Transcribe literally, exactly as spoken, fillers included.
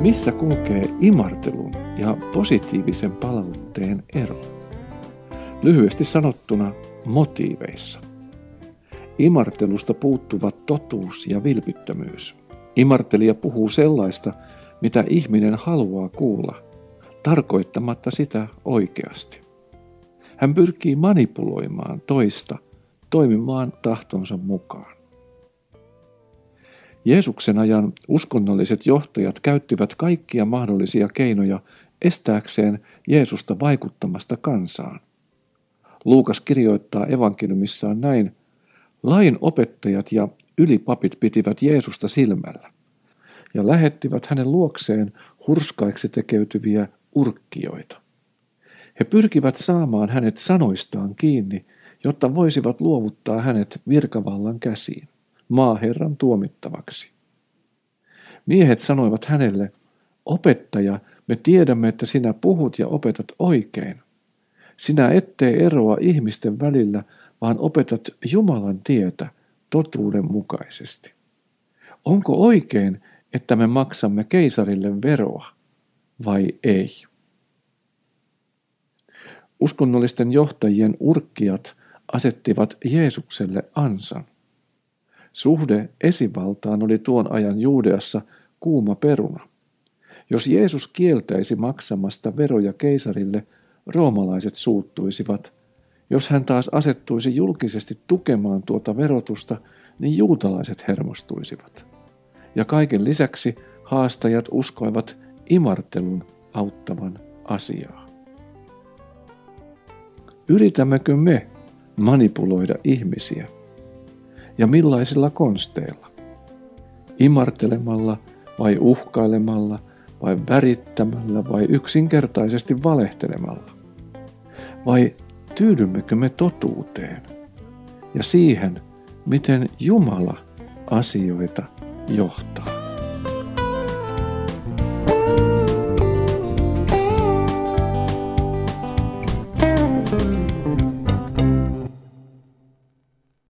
Missä kulkee imartelun ja positiivisen palautteen ero? Lyhyesti sanottuna motiiveissa. Imartelusta puuttuvat totuus ja vilpittömyys. Imartelija puhuu sellaista, mitä ihminen haluaa kuulla, tarkoittamatta sitä oikeasti. Hän pyrkii manipuloimaan toista, toimimaan tahtonsa mukaan. Jeesuksen ajan uskonnolliset johtajat käyttivät kaikkia mahdollisia keinoja estääkseen Jeesusta vaikuttamasta kansaan. Luukas kirjoittaa evankeliumissaan näin: lain opettajat ja ylipapit pitivät Jeesusta silmällä ja lähettivät hänen luokseen hurskaiksi tekeytyviä urkkijoita. He pyrkivät saamaan hänet sanoistaan kiinni, jotta voisivat luovuttaa hänet virkavallan käsiin, maaherran tuomittavaksi. Miehet sanoivat hänelle: opettaja, me tiedämme, että sinä puhut ja opetat oikein. Sinä et tee eroa ihmisten välillä, vaan opetat Jumalan tietä totuuden mukaisesti. Onko oikein, että me maksamme keisarille veroa vai ei? Uskonnollisten johtajien urkkijat asettivat Jeesukselle ansan. Suhde esivaltaan oli tuon ajan Juudeassa kuuma peruna. Jos Jeesus kieltäisi maksamasta veroja keisarille, roomalaiset suuttuisivat. Jos hän taas asettuisi julkisesti tukemaan tuota verotusta, niin juutalaiset hermostuisivat. Ja kaiken lisäksi haastajat uskoivat imartelun auttavan asiaa. Yritämmekö me manipuloida ihmisiä? Ja millaisilla konsteilla? Imartelemalla vai uhkailemalla vai värittämällä vai yksinkertaisesti valehtelemalla? Vai tyydymmekö me totuuteen ja siihen, miten Jumala asioita johtaa?